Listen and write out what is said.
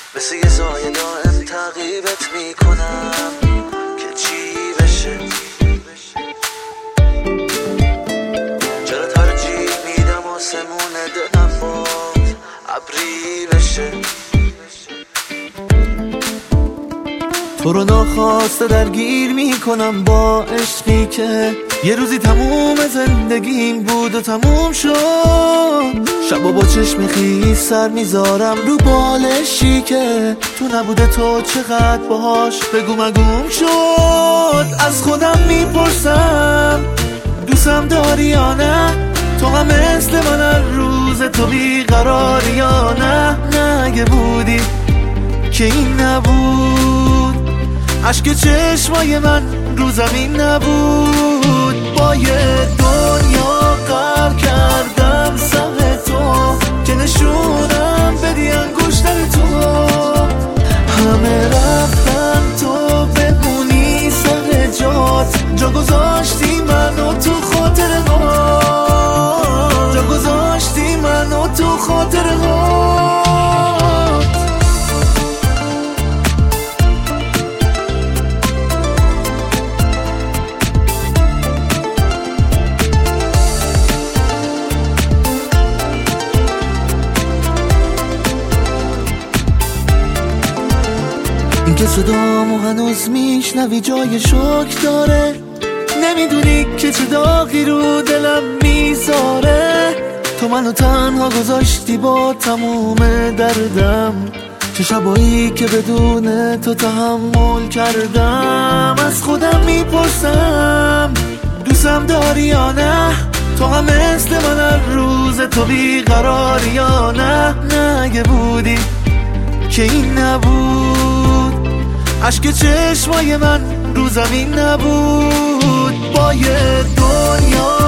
مثل یه سایه دائم تعقیبت میکنم که چی بشه. چرا ترجیح میدم آسمون دلم باز ابری بشه. تو رو ناخواسته درگیر میکنم با عشقی که یه روزی تموم زندگیم بود و تموم شد. شبا با چشم خیس سر میذارم رو بالشی که تو نبوده تو چقدر باهاش بگو مگوم شد. از خودم میپرسم دوستم داری یا نه، تو هم مثل من هر روز تو بیقراری یا نه. نه اگه بودی که این نبود، عشق چشمای من رو زمین نبود. با یه دنیا غرق کردم سر تو که نشونم بدی انگشتر تو. همه رفتن تو بمونی سر جات، جا گذاشتی منو تو خاطرهات، جا گذاشتی منو تو خاطرهات. این که صدامو هنوز میشنوی جای شک داره، نمیدونی که چه داغی رو دلم میذاره. تو منو تنها گذاشتی با تموم دردم، چه شبایی که بدون تو تحمل کردم. از خودم میپرسم دوستم داری یا نه، تو هم مثل من هر روز تو بیقراری یا نه. نه اگه بودی که این نبود، عشق چشمای من رو زمین نبود. با یه دنیا